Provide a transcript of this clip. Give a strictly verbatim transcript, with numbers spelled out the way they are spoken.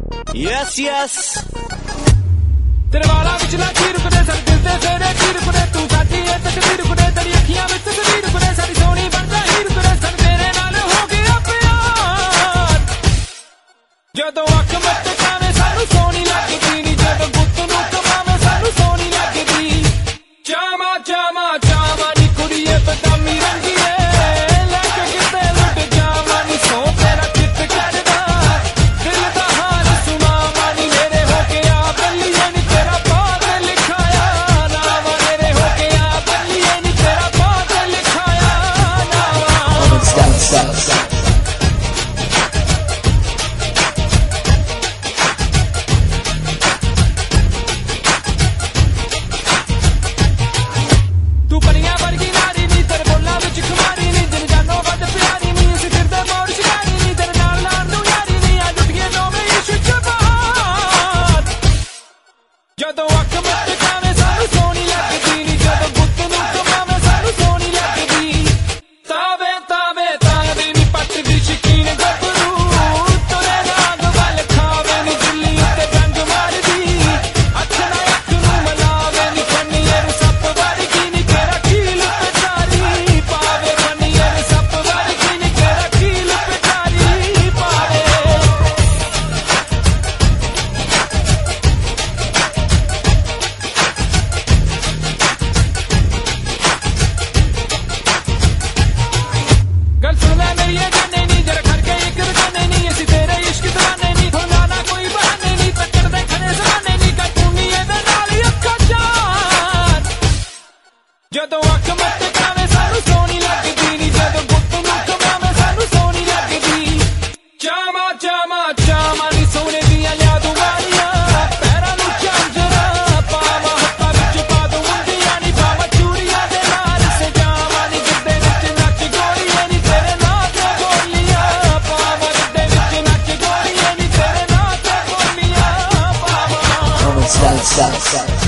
Yes yes तेरे वाला विचला चीर कुदे सर दिल ते फेरे चीर कुदे तू साडी ए तकदीर कुदे तेरी अखियां विच तस्वीर कुदे साडी सोहनी बन जा हीर कुदे सन तेरे नाल हो गया प्यार जदों अख मत कावे सानू सोहनी लगदी नी जदों गुੱਤ नू कमावे सानू सोहनी लगदी चामा चामा चामा नी कुड़िए बदामी रंगीए लग किते लुट जावा नी सो तेरा चित करदा दिल दा हाल सुनावा नी मेरे हो गया बल्लिए नी तेरा बात लिखाया नाम मेरे हो गया बल्लिए नी तेरा बात लिखाया नाम Stop, stop, stop. तू परियां वर्गी नारी नी तेरे बोलां विच खुमारी नी दिल जानो वध प्यारी नी असीं फिरदे मोड़ शिकारी नी तेरे नाल लाण नूं यारी नी अज उठिए नौवें इश्क च बहार जदों अख मत कावे सानू सोहनी लगदी नी जदों गुੱਤ नूं कमावे सानू सोहनी लगदी तावे तावे तावे नी पटदी शकीन गभरू तुरे नाग वल खावे नी दिल्ली उत्ते जंग मारदी अख ना अख नूं मलावे नी फन्नीर सप वर्गी नी तेरा कील पिटारी पावे फन्नीर सप वर्गी नी तेरा कील पिटारी पावे गल सुन ले मेरी ये जाने नी जरा खड़ के एक रजाने नी असीं तेरे इश्क दीवाने नी थोड़ा ना कोई बहाने नी तक्कर दे खड़े जमाने नी कटूनी एदे नाल ही अक्खां चार जदों अख मत कावे सानू सोहनी लगदी नी जदों गुੱਤ नूं कमावे सानू सोहनी लगदी चामा चामा चामा नी सोहणे दियां यादूं वालियां पैरां नूं झांजरा पावां हत्थां विच पा दूं मुंदियां नी पावां चूड़ियां दे नाल सजावां नी गिੱਧੇ विच नच गोरीए नी तेरे नां ते बोलियां पावां गिੱਧੇ विच नच गोरीए नी तेरे नां ते बोलियां पावां Stop, stop, stop.